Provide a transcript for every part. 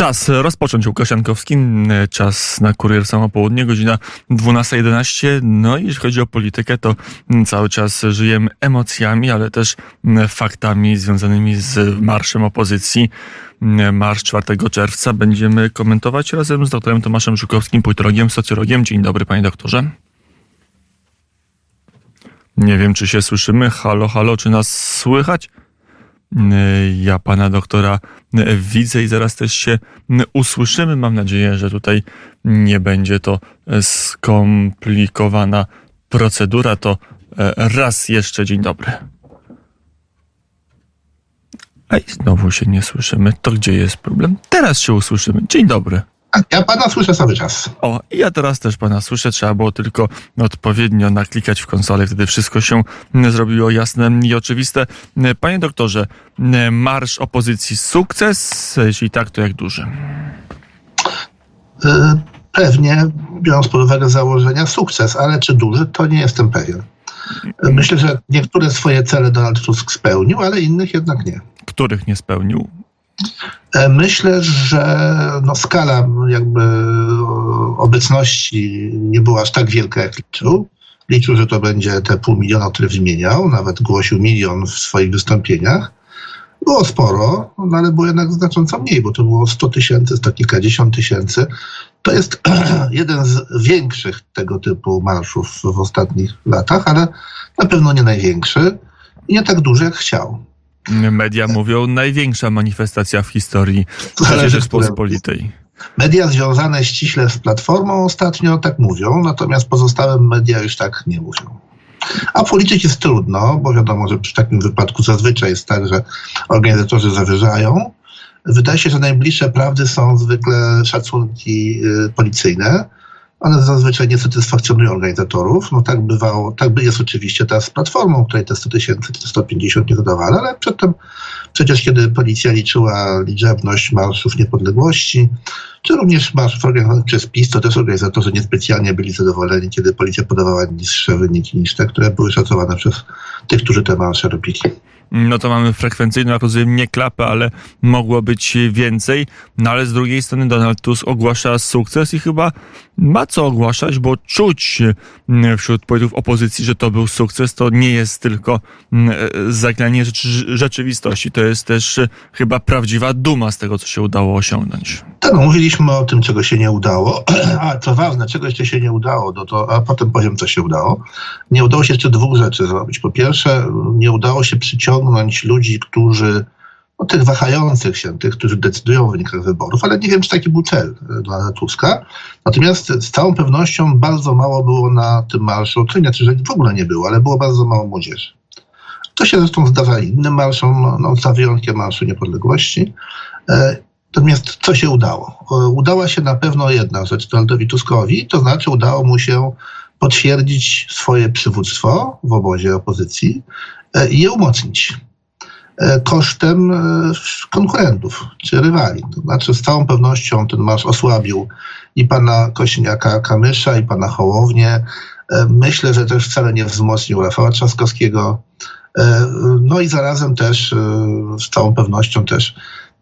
Czas rozpocząć Łukaszenkowski, czas na Kurier Samo Południe, godzina 12:11. No i jeśli chodzi o politykę, to cały czas żyjemy emocjami, ale też faktami związanymi z marszem opozycji. Marsz 4 czerwca będziemy komentować razem z doktorem Tomaszem Żukowskim, politologiem, socjologiem. Dzień dobry, panie doktorze. Nie wiem, czy się słyszymy. Halo, halo, czy nas słychać? Ja pana doktora widzę i zaraz też się usłyszymy. Mam nadzieję, że tutaj nie będzie to skomplikowana procedura. To raz jeszcze dzień dobry. A i znowu się nie słyszymy. To gdzie jest problem? Teraz się usłyszymy. Dzień dobry. Ja pana słyszę cały czas. O, ja teraz też pana słyszę. Trzeba było tylko odpowiednio naklikać w konsolę. Wtedy wszystko się zrobiło jasne i oczywiste. Panie doktorze, marsz opozycji sukces? Jeśli tak, to jak duży? Pewnie, biorąc pod uwagę założenia, sukces, ale czy duży, to nie jestem pewien. Myślę, że niektóre swoje cele Donald Tusk spełnił, ale innych jednak nie. Których nie spełnił? Myślę, że skala jakby obecności nie była aż tak wielka, jak liczył. Liczył, że to będzie te 500 000, które wymieniał, nawet głosił 1 000 000 w swoich wystąpieniach. Było sporo, ale było jednak znacząco mniej, bo to było 100 000, 100 kilkadziesiąt tysięcy. To jest jeden z większych tego typu marszów w ostatnich latach, ale na pewno nie największy i nie tak duży, jak chciał. Media mówią, największa manifestacja w historii Rzeczypospolitej. Media związane ściśle z Platformą ostatnio tak mówią, natomiast pozostałe media już tak nie mówią. A policzyć jest trudno, bo wiadomo, że przy takim wypadku zazwyczaj jest tak, że organizatorzy zawyżają. Wydaje się, że najbliższe prawdy są zwykle szacunki policyjne. One zazwyczaj nie satysfakcjonują organizatorów. No tak bywało, jest oczywiście teraz z Platformą, której te 100 000 czy 150 nie dodawano, ale przedtem przecież kiedy policja liczyła liczebność marszów niepodległości, czy również marszów organizowanych przez PiS, to też organizatorzy niespecjalnie byli zadowoleni, kiedy policja podawała niższe wyniki niż te, które były szacowane przez tych, którzy te marsze robili. No to mamy frekwencyjną, jak rozumiem, nie klapę, ale mogło być więcej. No ale z drugiej strony Donald Tusk ogłasza sukces i chyba ma co ogłaszać, bo czuć wśród polityków opozycji, że to był sukces. To nie jest tylko zagranie rzeczywistości. To jest też chyba prawdziwa duma z tego, co się udało osiągnąć. Tak, mówiliśmy o tym, czego się nie udało. A co ważne, czego jeszcze się nie udało, a potem powiem, co się udało. Nie udało się jeszcze 2 rzeczy zrobić. Po pierwsze, nie udało się przyciągnąć ludzi, którzy, tych wahających się, tych, którzy decydują o wynikach wyborów, ale nie wiem, czy taki był cel dla Tuska. Natomiast z całą pewnością bardzo mało było na tym marszu, to znaczy, że w ogóle nie było, ale było bardzo mało młodzieży. To się zresztą zdarza innym marszom, za wyjątkiem Marszu Niepodległości. Natomiast co się udało? Udała się na pewno jedna rzecz Donaldowi Tuskowi, to znaczy udało mu się potwierdzić swoje przywództwo w obozie opozycji i je umocnić kosztem konkurentów czy rywali. To znaczy z całą pewnością ten marsz osłabił i pana Kosiniaka-Kamysza, i pana Hołownię. Myślę, że też wcale nie wzmocnił Rafała Trzaskowskiego. No i zarazem też z całą pewnością też,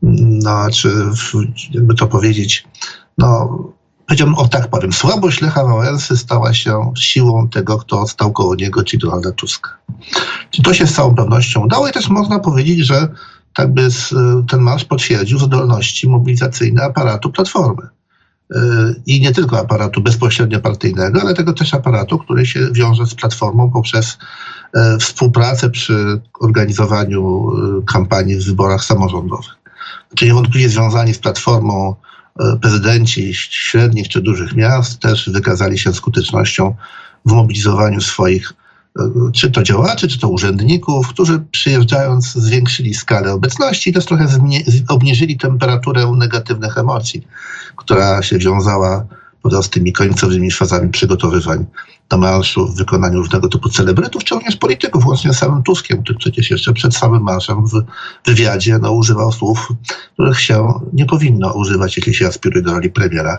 jakby to powiedzieć, powiedziałbym, powiem, słabość Lecha Wałęsy stała się siłą tego, kto stał koło niego, czyli Donalda Tuska. Czyli to się z całą pewnością udało i też można powiedzieć, że ten marsz potwierdził zdolności mobilizacyjne aparatu Platformy. I nie tylko aparatu bezpośrednio partyjnego, ale tego też aparatu, który się wiąże z Platformą poprzez współpracę przy organizowaniu kampanii w wyborach samorządowych. Czyli niewątpliwie związani z Platformą prezydenci średnich czy dużych miast też wykazali się skutecznością w mobilizowaniu swoich czy to działaczy, czy to urzędników, którzy przyjeżdżając zwiększyli skalę obecności i też trochę obniżyli temperaturę negatywnych emocji, która się wiązała z tymi końcowymi fazami przygotowywań do marszu w wykonaniu różnego typu celebrytów, czy również polityków, łącznie z samym Tuskiem, który przecież jeszcze przed samym marszem w wywiadzie używał słów, których się nie powinno używać, jeśli się aspiruje do roli premiera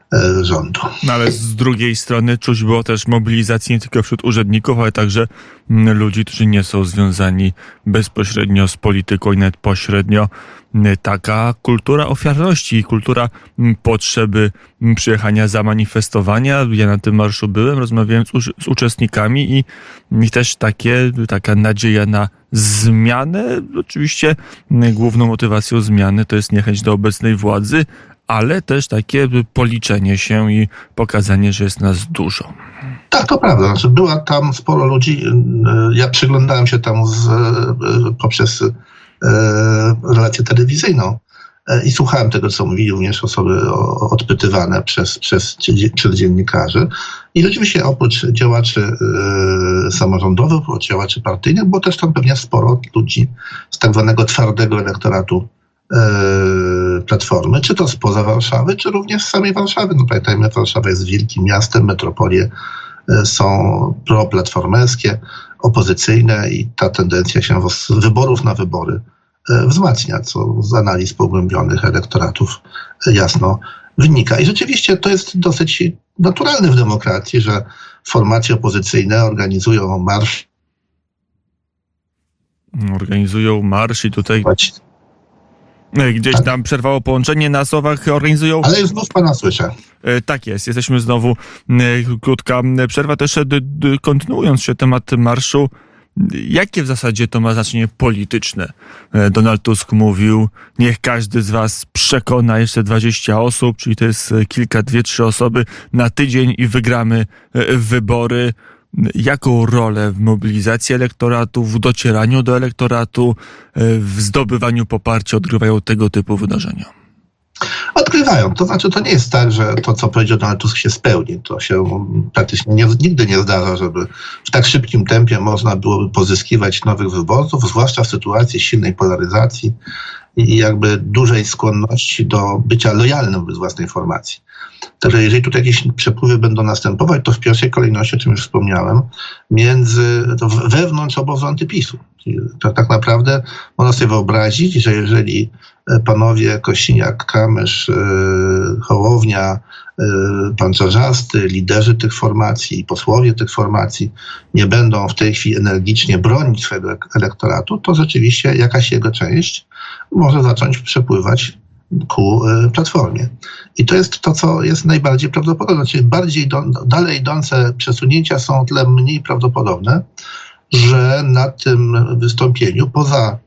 rządu. No ale z drugiej strony czuć było też mobilizację nie tylko wśród urzędników, ale także ludzi, którzy nie są związani bezpośrednio z polityką i nawet pośrednio. Taka kultura ofiarności, kultura potrzeby przyjechania, zamanifestowania. Ja na tym marszu byłem, rozmawiałem z uczestnikami i też taka nadzieja na zmianę. Oczywiście główną motywacją zmiany to jest niechęć do obecnej władzy, ale też takie policzenie się i pokazanie, że jest nas dużo. Tak, to prawda. Znaczy, była tam sporo ludzi. Ja przyglądałem się tam poprzez relację telewizyjną i słuchałem tego, co mówili również osoby odpytywane przez dziennikarzy. I rzeczywiście oprócz działaczy samorządowych, oprócz działaczy partyjnych, było też tam pewnie sporo ludzi z tak zwanego twardego elektoratu Platformy, czy to spoza Warszawy, czy również z samej Warszawy. No pamiętajmy, Warszawa jest wielkim miastem, metropolie są proplatformerskie, opozycyjne i ta tendencja się z wyborów na wybory wzmacnia, co z analiz pogłębionych elektoratów jasno wynika. I rzeczywiście to jest dosyć naturalne w demokracji, że formacje opozycyjne organizują marsz i tutaj gdzieś tam przerwało połączenie na słowach, organizują... Ale już znów pana słyszę. Tak jest, jesteśmy znowu. Krótka przerwa. Też kontynuując się temat marszu, jakie w zasadzie to ma znaczenie polityczne? Donald Tusk mówił, niech każdy z was przekona jeszcze 20 osób, czyli to jest kilka, 2-3 osoby na tydzień i wygramy wybory. Jaką rolę w mobilizacji elektoratu, w docieraniu do elektoratu, w zdobywaniu poparcia odgrywają tego typu wydarzenia? Odgrywają. To znaczy, to nie jest tak, że to, co powiedział Donald Tusk, się spełni. To się praktycznie nigdy nie zdarza, żeby w tak szybkim tempie można byłoby pozyskiwać nowych wyborców, zwłaszcza w sytuacji silnej polaryzacji i jakby dużej skłonności do bycia lojalnym wobec własnej formacji. Także jeżeli tutaj jakieś przepływy będą następować, to w pierwszej kolejności, o czym już wspomniałem, wewnątrz obozu antypisu. To tak naprawdę można sobie wyobrazić, że jeżeli panowie Kosiniak-Kamysz, Hołownia, pan Czarzasty, liderzy tych formacji, posłowie tych formacji nie będą w tej chwili energicznie bronić swojego elektoratu, to rzeczywiście jakaś jego część może zacząć przepływać ku Platformie. I to jest to, co jest najbardziej prawdopodobne. Czyli dalej idące przesunięcia są o tyle mniej prawdopodobne, że na tym wystąpieniu poza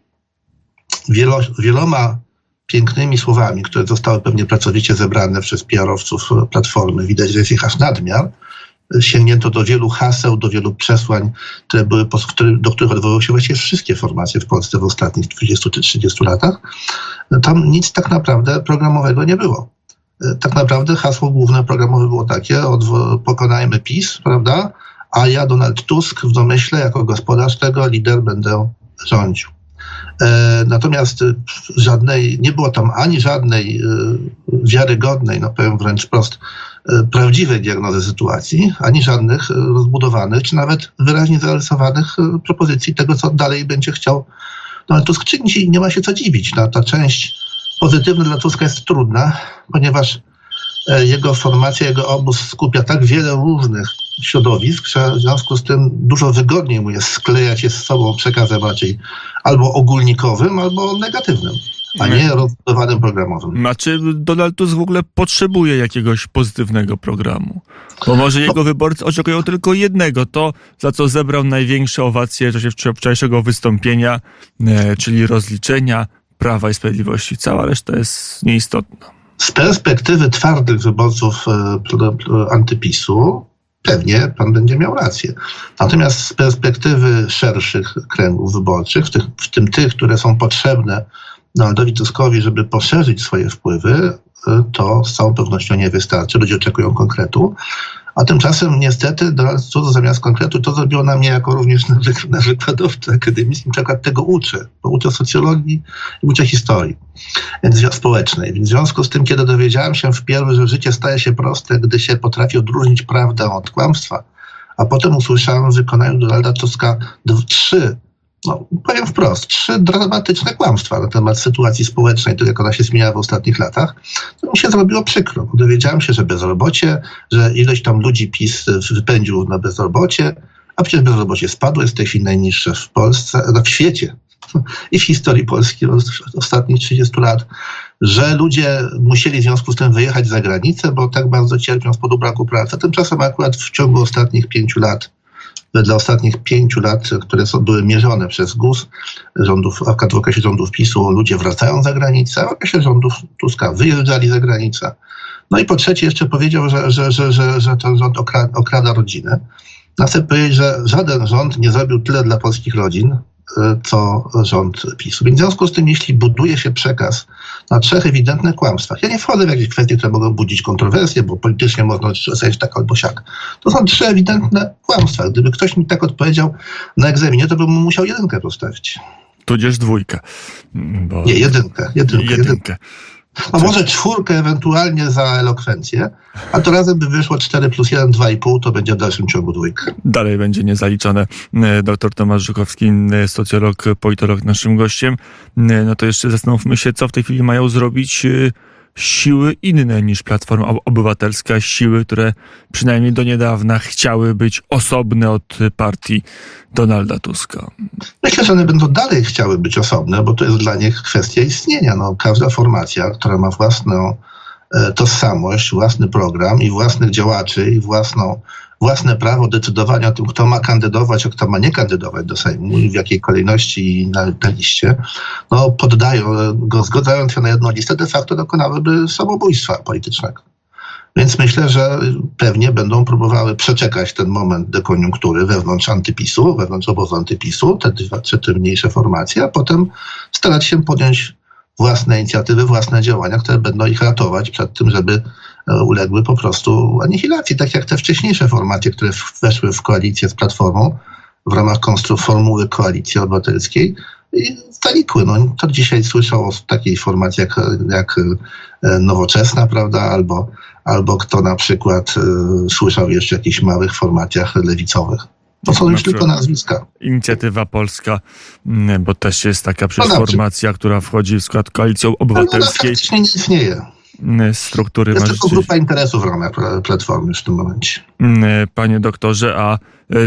wieloma pięknymi słowami, które zostały pewnie pracowicie zebrane przez PR-owców Platformy, widać, że jest ich aż nadmiar, sięgnięto do wielu haseł, do wielu przesłań, do których odwoływały się właściwie wszystkie formacje w Polsce w ostatnich 20 czy 30 latach. Tam nic tak naprawdę programowego nie było. Tak naprawdę hasło główne programowe było takie: pokonajmy PiS, prawda? A ja, Donald Tusk, w domyśle, jako gospodarz tego, lider, będę rządził. Natomiast nie było tam ani żadnej wiarygodnej, no powiem wręcz wprost, prawdziwej diagnozy sytuacji, ani żadnych rozbudowanych, czy nawet wyraźnie zarysowanych propozycji tego, co dalej będzie chciał Donald Tusk czynić. I nie ma się co dziwić. Ta część pozytywna dla Tuska jest trudna, ponieważ jego formacja, jego obóz skupia tak wiele różnych środowisk, że w związku z tym dużo wygodniej mu jest sklejać je z sobą przekazem raczej albo ogólnikowym, albo negatywnym, a nie rozbudowanym programowym. A czy Donald Tusk w ogóle potrzebuje jakiegoś pozytywnego programu? Bo może jego wyborcy oczekują tylko jednego, to za co zebrał największe owacje w czasie wczorajszego wystąpienia, czyli rozliczenia Prawa i Sprawiedliwości. Cała reszta jest nieistotna. Z perspektywy twardych wyborców antypisu pewnie pan będzie miał rację. Natomiast z perspektywy szerszych kręgów wyborczych, w tym tych, które są potrzebne Donaldowi Tuskowi, żeby poszerzyć swoje wpływy, to z całą pewnością nie wystarczy. Ludzie oczekują konkretu. A tymczasem niestety Donald Tusk zamiast konkretu to zrobiło na mnie jako również na wykładowcy akademickim. Przykład tego uczę, bo uczę socjologii i uczę historii społecznej. Więc w związku z tym, kiedy dowiedziałem się wpierw, że życie staje się proste, gdy się potrafi odróżnić prawdę od kłamstwa, a potem usłyszałem w wykonaniu Donalda Tuska 3 powiem wprost, 3 dramatyczne kłamstwa na temat sytuacji społecznej, to jak ona się zmieniała w ostatnich latach, to mi się zrobiło przykro. Dowiedziałem się, że bezrobocie, że ilość tam ludzi PiS wypędził na bezrobocie, a przecież bezrobocie spadło, jest w tej chwili najniższe w Polsce, w świecie i w historii Polski ostatnich 30 lat, że ludzie musieli w związku z tym wyjechać za granicę, bo tak bardzo cierpią z powodu braku pracy. Tymczasem akurat w ciągu ostatnich 5 lat, wedle ostatnich 5 lat, które były mierzone przez GUS, w okresie rządów PiS-u, ludzie wracają za granicę, a w okresie rządów Tuska wyjeżdżali za granicę. No i po trzecie jeszcze powiedział, że ten rząd okrada rodziny. Chcę powiedzieć, że żaden rząd nie zrobił tyle dla polskich rodzin, co rząd PiS-u. Więc w związku z tym, jeśli buduje się przekaz na 3 ewidentnych kłamstwach, ja nie wchodzę w jakieś kwestie, które mogą budzić kontrowersje, bo politycznie można ocenić tak albo siak. To są 3 ewidentne kłamstwa. Gdyby ktoś mi tak odpowiedział na egzaminie, to bym mu musiał 1 postawić. Tudzież 2. Nie, 1. A może 4 ewentualnie za elokwencję, a to razem by wyszło 4 plus 1, 2,5, to będzie w dalszym ciągu 2. Dalej będzie niezaliczone. Dr Tomasz Żukowski, socjolog, politolog, naszym gościem. No to jeszcze zastanówmy się, co w tej chwili mają zrobić siły inne niż Platforma Obywatelska, siły, które przynajmniej do niedawna chciały być osobne od partii Donalda Tuska. Myślę, że one będą dalej chciały być osobne, bo to jest dla nich kwestia istnienia. Każda formacja, która ma własną tożsamość, własny program i własnych działaczy i własne prawo decydowania o tym, kto ma kandydować, a kto ma nie kandydować do Sejmu i w jakiej kolejności na liście, zgadzając się na jedną listę, de facto dokonałyby samobójstwa politycznego. Więc myślę, że pewnie będą próbowały przeczekać ten moment dekoniunktury wewnątrz obozu antypisu, te 3 mniejsze formacje, a potem starać się podjąć własne inicjatywy, własne działania, które będą ich ratować przed tym, żeby uległy po prostu anihilacji, tak jak te wcześniejsze formacje, które weszły w koalicję z Platformą w ramach formuły Koalicji Obywatelskiej i zanikły. To dzisiaj słyszał o takiej formacji jak Nowoczesna, prawda, albo kto na przykład słyszał jeszcze o jakichś małych formacjach lewicowych. To są już tylko nazwiska. Inicjatywa Polska, bo też jest taka formacja, która wchodzi w skład Koalicji Obywatelskiej. Ona faktycznie nie istnieje. Struktury jest tylko grupa interesów w ramach Platformy w tym momencie. Panie doktorze, a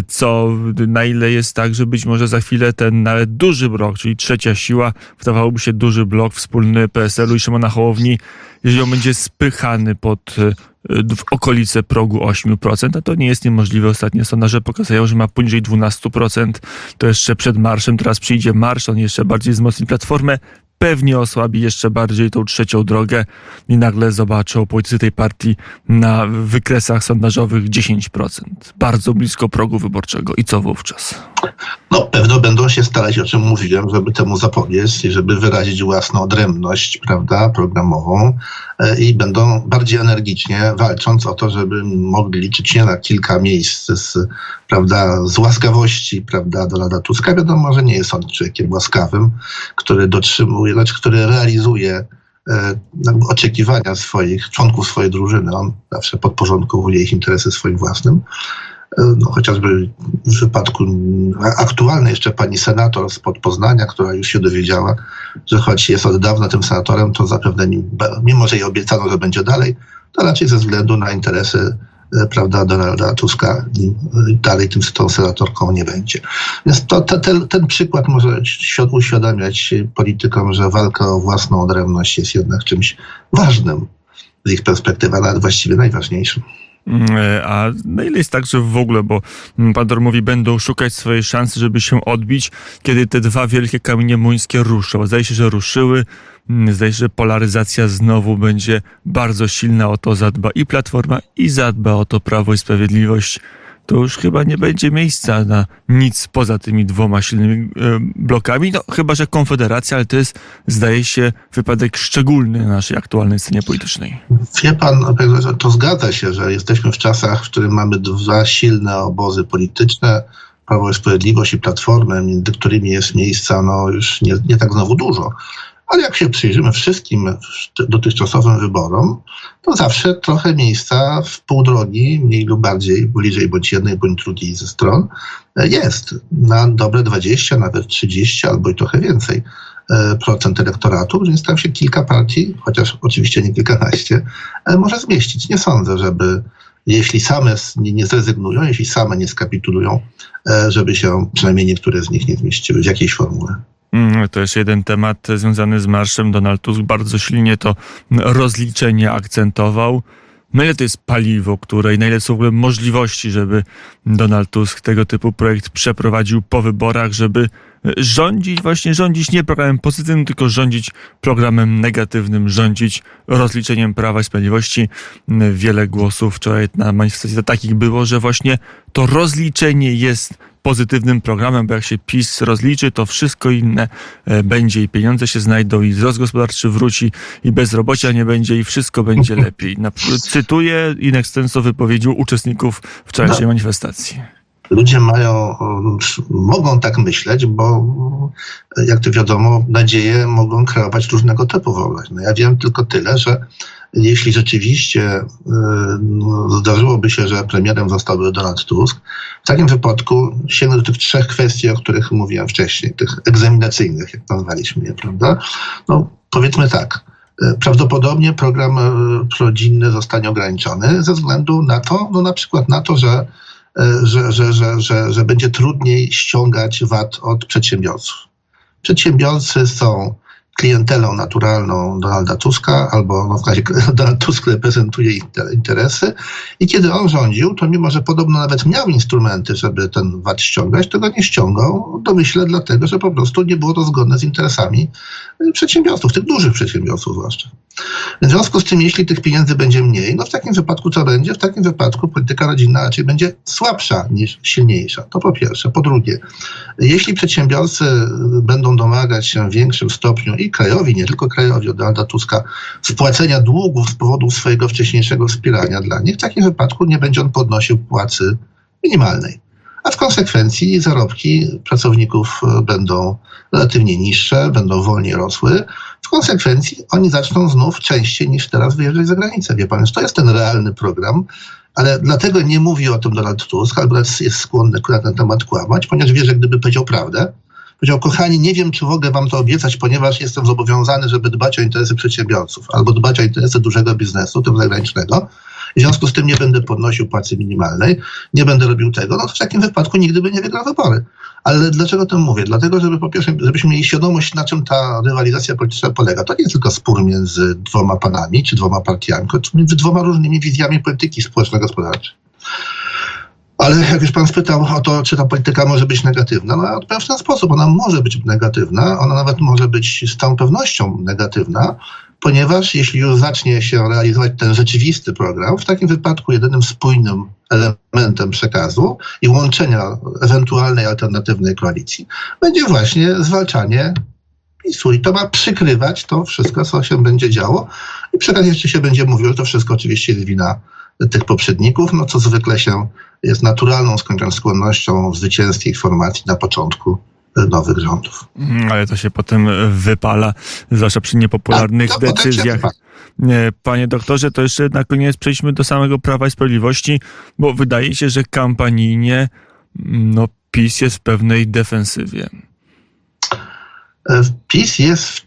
na ile jest tak, że być może za chwilę ten nawet duży blok, czyli trzecia siła, wydawałoby się duży blok wspólny PSL-u i Szymona Hołowni, jeżeli on będzie spychany w okolice progu 8%, a to nie jest niemożliwe. Ostatnie sondaże pokazują, że ma poniżej 12%. To jeszcze przed marszem, teraz przyjdzie marsz, on jeszcze bardziej wzmocni Platformę, pewnie osłabi jeszcze bardziej tą trzecią drogę i nagle zobaczą politycy tej partii na wykresach sondażowych 10%. Bardzo blisko progu wyborczego. I co wówczas? Pewno będą się starać, o czym mówiłem, żeby temu zapobiec i żeby wyrazić własną odrębność, prawda, programową i będą bardziej energicznie walcząc o to, żeby mogli liczyć nie na kilka miejsc z łaskawości, prawda, Donalda Tuska. Wiadomo, że nie jest on człowiekiem łaskawym, który który realizuje oczekiwania członków swojej drużyny. On zawsze podporządkowuje ich interesy swoim własnym. Chociażby w wypadku aktualnej jeszcze pani senator spod Poznania, która już się dowiedziała, że choć jest od dawna tym senatorem, to zapewne mimo, że jej obiecano, że będzie dalej, to raczej ze względu na interesy, prawda, Donalda Tuska dalej tą senatorką nie będzie. Więc ten przykład może uświadamiać politykom, że walka o własną odrębność jest jednak czymś ważnym z ich perspektywy, a nawet właściwie najważniejszym. A na ile jest tak, że w ogóle, bo pan doktor mówi, będą szukać swojej szansy, żeby się odbić, kiedy te 2 wielkie kamienie młyńskie ruszą. Zdaje się, że ruszyły. Zdaje się, że polaryzacja znowu będzie bardzo silna. O to zadba i Platforma, i zadba o to Prawo i Sprawiedliwość. To już chyba nie będzie miejsca na nic poza tymi 2 silnymi blokami. Chyba że Konfederacja, ale to jest, zdaje się, wypadek szczególny na naszej aktualnej scenie politycznej. Wie pan, to zgadza się, że jesteśmy w czasach, w którym mamy 2 silne obozy polityczne, Prawo i Sprawiedliwość i Platformę, między którymi jest miejsca już nie tak znowu dużo. Ale jak się przyjrzymy wszystkim dotychczasowym wyborom, to zawsze trochę miejsca w pół drogi, mniej lub bardziej, bliżej bądź jednej, bądź drugiej ze stron, jest na dobre 20, nawet 30 albo i trochę więcej procent elektoratu, więc tam się kilka partii, chociaż oczywiście nie kilkanaście, może zmieścić. Nie sądzę, żeby jeśli same nie zrezygnują, jeśli same nie skapitulują, żeby się przynajmniej niektóre z nich nie zmieściły w jakiejś formule. To jest jeden temat związany z marszem. Donald Tusk bardzo silnie to rozliczenie akcentował. Na ile to jest paliwo, i na ile są w ogóle możliwości, żeby Donald Tusk tego typu projekt przeprowadził po wyborach, żeby rządzić nie programem pozytywnym, tylko rządzić programem negatywnym, rządzić rozliczeniem Prawa i Sprawiedliwości. Wiele głosów wczoraj na manifestacji takich było, że właśnie to rozliczenie jest pozytywnym programem, bo jak się PiS rozliczy, to wszystko inne będzie i pieniądze się znajdą i wzrost gospodarczy wróci i bezrobocia nie będzie i wszystko będzie lepiej. Cytuję in extenso wypowiedzi uczestników wczorajszej manifestacji. Ludzie mogą tak myśleć, bo jak to wiadomo, nadzieje mogą kreować różnego typu wyobraźnie. Ja wiem tylko tyle, że jeśli rzeczywiście zdarzyłoby się, że premierem zostałby Donald Tusk, w takim wypadku sięgnę do tych trzech kwestii, o których mówiłem wcześniej, tych egzaminacyjnych, jak nazwaliśmy je, prawda? No, powiedzmy tak. Prawdopodobnie program rodzinny zostanie ograniczony ze względu na to, na przykład na to, że będzie trudniej ściągać VAT od przedsiębiorców. Przedsiębiorcy są klientelą naturalną Donalda Tuska, albo w razie Donald Tusk reprezentuje ich interesy i kiedy on rządził, to mimo, że podobno nawet miał instrumenty, żeby ten VAT ściągać, tego nie ściągał, domyślę dlatego, że po prostu nie było to zgodne z interesami przedsiębiorców, tych dużych przedsiębiorców zwłaszcza. W związku z tym, jeśli tych pieniędzy będzie mniej, w takim wypadku co będzie? W takim wypadku polityka rodzinna raczej będzie słabsza niż silniejsza. To po pierwsze. Po drugie, jeśli przedsiębiorcy będą domagać się w większym stopniu i krajowi, nie tylko krajowi od Donalda Tuska, spłacenia długów z powodu swojego wcześniejszego wspierania dla nich, w takim wypadku nie będzie on podnosił płacy minimalnej. A w konsekwencji zarobki pracowników będą relatywnie niższe, będą wolniej rosły. W konsekwencji oni zaczną znów częściej niż teraz wyjeżdżać za granicę. Wie pan, to jest ten realny program, ale dlatego nie mówi o tym Donald Tusk, albo jest skłonny na ten temat kłamać, ponieważ wie, że gdyby powiedział prawdę, powiedział, kochani, nie wiem, czy mogę wam to obiecać, ponieważ jestem zobowiązany, żeby dbać o interesy przedsiębiorców albo dbać o interesy dużego biznesu, tym zagranicznego. W związku z tym nie będę podnosił płacy minimalnej, nie będę robił tego, to w takim wypadku nigdy by nie wygrał wybory. Ale dlaczego o tym mówię? Dlatego, żeby po pierwsze, żebyśmy mieli świadomość, na czym ta rywalizacja polityczna polega. To nie jest tylko spór między dwoma panami, czy dwoma partiami, tylko między dwoma różnymi wizjami polityki społeczno-gospodarczej. Ale jak już pan spytał o to, czy ta polityka może być negatywna, ja odpowiem w ten sposób. Ona może być negatywna, ona nawet może być z całą pewnością negatywna, ponieważ jeśli już zacznie się realizować ten rzeczywisty program, w takim wypadku jedynym spójnym elementem przekazu i łączenia ewentualnej alternatywnej koalicji będzie właśnie zwalczanie PiS-u. I to ma przykrywać to wszystko, co się będzie działo. I przy okazji jeszcze się będzie mówiło, że to wszystko oczywiście jest wina tych poprzedników, co zwykle się jest naturalną skłonnością zwycięskiej formacji na początku nowych rządów. Ale to się potem wypala, zwłaszcza przy niepopularnych decyzjach. Panie doktorze, to jeszcze na koniec przejdźmy do samego Prawa i Sprawiedliwości, bo wydaje się, że kampanijnie PiS jest w pewnej defensywie. PiS jest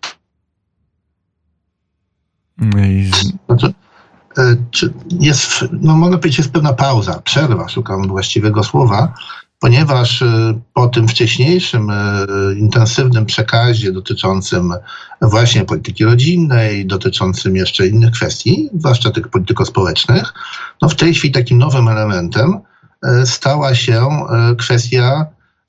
mogę powiedzieć, jest pewna pauza, przerwa, szukam właściwego słowa, ponieważ po tym wcześniejszym intensywnym przekazie dotyczącym właśnie polityki rodzinnej, dotyczącym jeszcze innych kwestii, zwłaszcza tych polityko-społecznych, w tej chwili takim nowym elementem stała się kwestia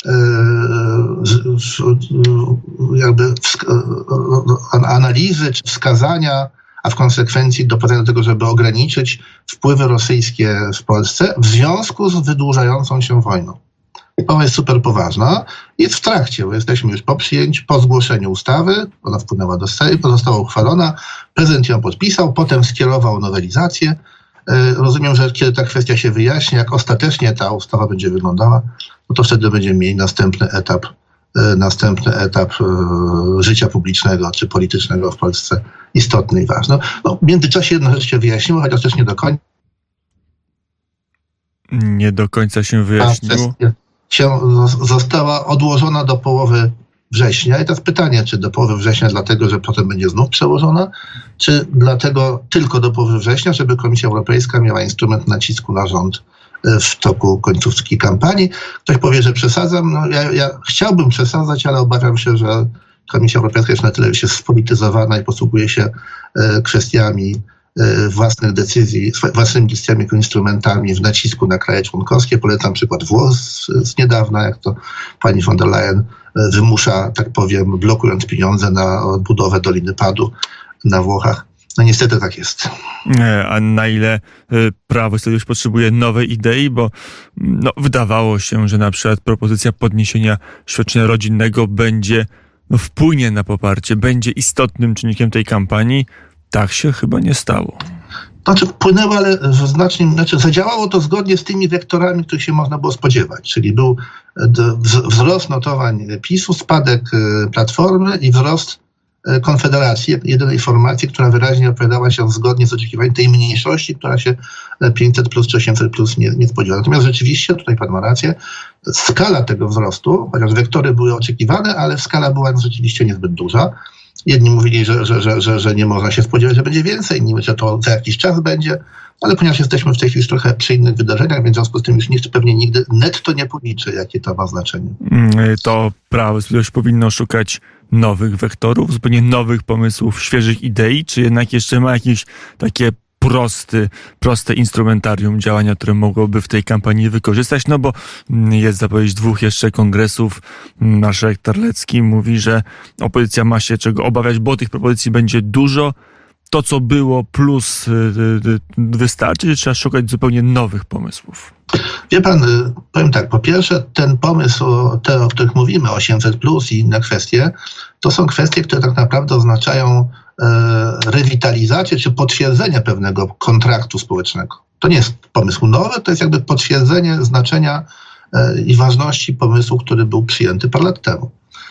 analizy czy wskazania, a w konsekwencji doprowadzenia do tego, żeby ograniczyć wpływy rosyjskie w Polsce w związku z wydłużającą się wojną. Sprawa jest super poważna. Jest w trakcie, bo jesteśmy już po zgłoszeniu ustawy, ona wpłynęła do Sejmu, została uchwalona, prezydent ją podpisał, potem skierował nowelizację. Rozumiem, że kiedy ta kwestia się wyjaśni, jak ostatecznie ta ustawa będzie wyglądała, to wtedy będziemy mieli następny etap następny etap życia publicznego czy politycznego w Polsce istotny i ważny. No, w międzyczasie jedną rzecz się wyjaśniło, chociaż też nie do końca. Nie do końca się wyjaśniło. Została odłożona do połowy września. I teraz pytanie, czy do połowy września dlatego, że potem będzie znów przełożona, czy dlatego tylko do połowy września, żeby Komisja Europejska miała instrument nacisku na rząd w toku końcówki kampanii. Ktoś powie, że przesadzam. No, ja chciałbym przesadzać, ale obawiam się, że Komisja Europejska jest na tyle już jest spolityzowana i posługuje się kwestiami własnych decyzji, własnymi decyzjami jako instrumentami w nacisku na kraje członkowskie. Polecam przykład Włoch z niedawna, jak to pani von der Leyen wymusza, tak powiem, blokując pieniądze na odbudowę Doliny Padu na Włochach. No niestety tak jest. A na ile Prawo i Sprawiedliwość potrzebuje nowej idei, bo wydawało się, że na przykład propozycja podniesienia świadczenia rodzinnego wpłynie na poparcie, będzie istotnym czynnikiem tej kampanii. Tak się chyba nie stało. Znaczy wpłynęło, ale zadziałało to zgodnie z tymi wektorami, których się można było spodziewać. Czyli był wzrost notowań PiS-u, spadek Platformy i wzrost Konfederacji, jedynej formacji, która wyraźnie opowiadała się zgodnie z oczekiwaniem tej mniejszości, która się 500 plus czy 800 plus nie spodziewa. Natomiast rzeczywiście, tutaj pan ma rację, skala tego wzrostu, chociaż wektory były oczekiwane, ale skala była rzeczywiście niezbyt duża. Jedni mówili, że nie można się spodziewać, że będzie więcej, inni, że to za jakiś czas będzie, ale ponieważ jesteśmy w tej chwili trochę przy innych wydarzeniach, więc w związku z tym już nikt pewnie nigdy netto nie policzy, jakie to ma znaczenie. To Prawo i Sprawiedliwość powinno szukać nowych wektorów, zupełnie nowych pomysłów, świeżych idei, czy jednak jeszcze ma jakieś takie proste instrumentarium działania, które mogłoby w tej kampanii wykorzystać, no bo jest zapowiedź 2 jeszcze kongresów. Marszałek Terlecki mówi, że opozycja ma się czego obawiać, bo tych propozycji będzie dużo. To, co było, plus wystarczy, że trzeba szukać zupełnie nowych pomysłów? Wie pan, powiem tak, po pierwsze ten pomysł, o których mówimy, 800 plus i inne kwestie, to są kwestie, które tak naprawdę oznaczają rewitalizację czy potwierdzenie pewnego kontraktu społecznego. To nie jest pomysł nowy, to jest jakby potwierdzenie znaczenia i ważności pomysłu, który był przyjęty parę lat temu.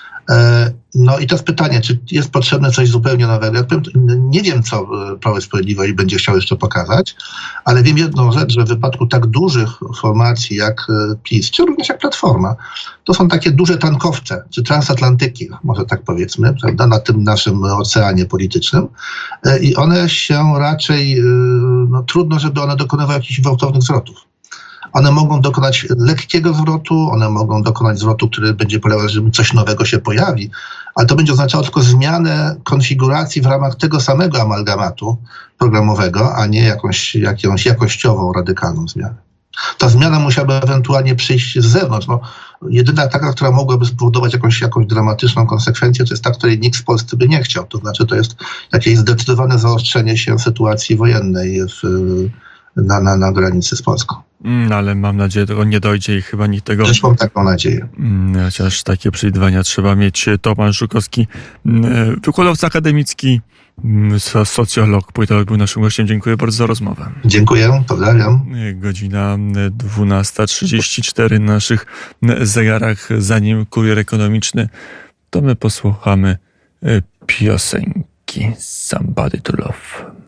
No i to jest pytanie, czy jest potrzebne coś zupełnie nowego. Ja powiem, nie wiem, co Prawo i Sprawiedliwość będzie chciał jeszcze pokazać, ale wiem jedną rzecz, że w wypadku tak dużych formacji jak PiS, czy również jak Platforma, to są takie duże tankowce, czy transatlantyki, może tak powiedzmy, prawda, na tym naszym oceanie politycznym. I one się raczej, trudno, żeby one dokonywały jakichś gwałtownych zwrotów. One mogą dokonać lekkiego zwrotu, one mogą dokonać zwrotu, który będzie polegał, że coś nowego się pojawi, ale to będzie oznaczało tylko zmianę konfiguracji w ramach tego samego amalgamatu programowego, a nie jakąś jakościową, radykalną zmianę. Ta zmiana musiałaby ewentualnie przyjść z zewnątrz. Jedyna taka, która mogłaby spowodować jakąś dramatyczną konsekwencję, to jest ta, której nikt w Polsce by nie chciał. To znaczy, to jest jakieś zdecydowane zaostrzenie się sytuacji wojennej na granicy z Polską. Ale mam nadzieję, że tego nie dojdzie i chyba nikt tego... Też mam taką nadzieję. Chociaż takie przewidywania trzeba mieć. Tomasz Żukowski, wykładowca akademicki, socjolog, politolog, był naszym gościem. Dziękuję bardzo za rozmowę. Dziękuję, pozdrawiam. Godzina 12:34 na naszych zegarach. Zanim kurier ekonomiczny, to my posłuchamy piosenki Somebody to Love.